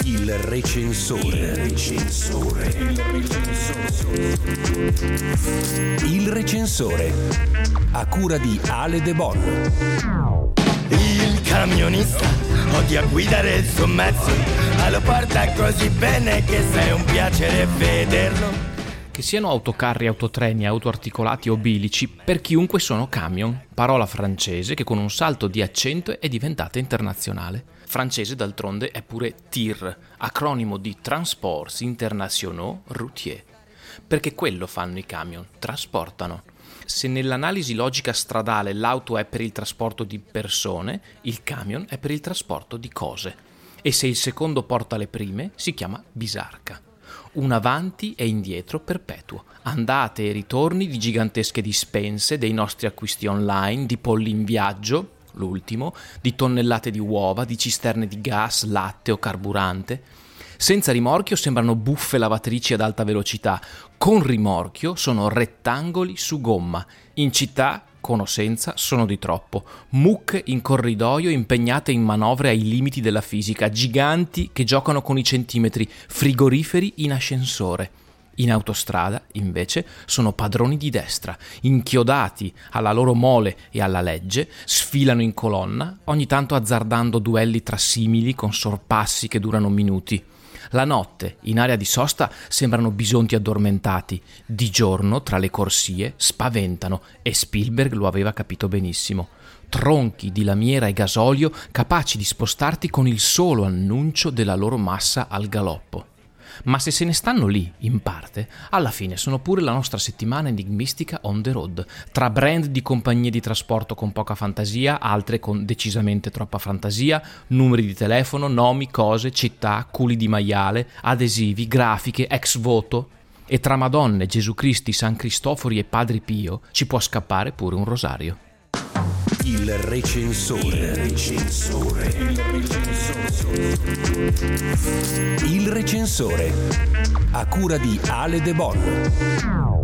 Il recensore. Il recensore. A cura di Ale De Bon. Il camionista odia guidare il suo mezzo, ma lo porta così bene che sei un piacere vederlo. Che siano autocarri, autotreni, autoarticolati o bilici, per chiunque sono camion, parola francese che con un salto di accento è diventata internazionale. Francese d'altronde è pure TIR, acronimo di Transports Internationaux Routiers, perché quello fanno i camion, trasportano. Se nell'analisi logica stradale l'auto è per il trasporto di persone, il camion è per il trasporto di cose. E se il secondo porta le prime, si chiama bisarca. Un avanti e indietro perpetuo, andate e ritorni di gigantesche dispense, dei nostri acquisti online, di polli in viaggio, l'ultimo, di tonnellate di uova, di cisterne di gas, latte o carburante. Senza rimorchio sembrano buffe lavatrici ad alta velocità, con rimorchio sono rettangoli su gomma, in città con o senza sono di troppo, mucche in corridoio impegnate in manovre ai limiti della fisica, giganti che giocano con i centimetri, frigoriferi in ascensore. In autostrada, invece, sono padroni di destra, inchiodati alla loro mole e alla legge, sfilano in colonna, ogni tanto azzardando duelli tra simili con sorpassi che durano minuti. La notte, in area di sosta, sembrano bisonti addormentati. Di giorno, tra le corsie, spaventano, e Spielberg lo aveva capito benissimo. Tronchi di lamiera e gasolio capaci di spostarti con il solo annuncio della loro massa al galoppo. Ma se se ne stanno lì, in parte, alla fine sono pure la nostra settimana enigmistica on the road, tra brand di compagnie di trasporto con poca fantasia, altre con decisamente troppa fantasia, numeri di telefono, nomi, cose, città, culi di maiale, adesivi, grafiche, ex voto. E tra Madonne, Gesù Cristi, San Cristofori e Padre Pio ci può scappare pure un rosario. Il recensore. Il recensore. A cura di Ale De Bon.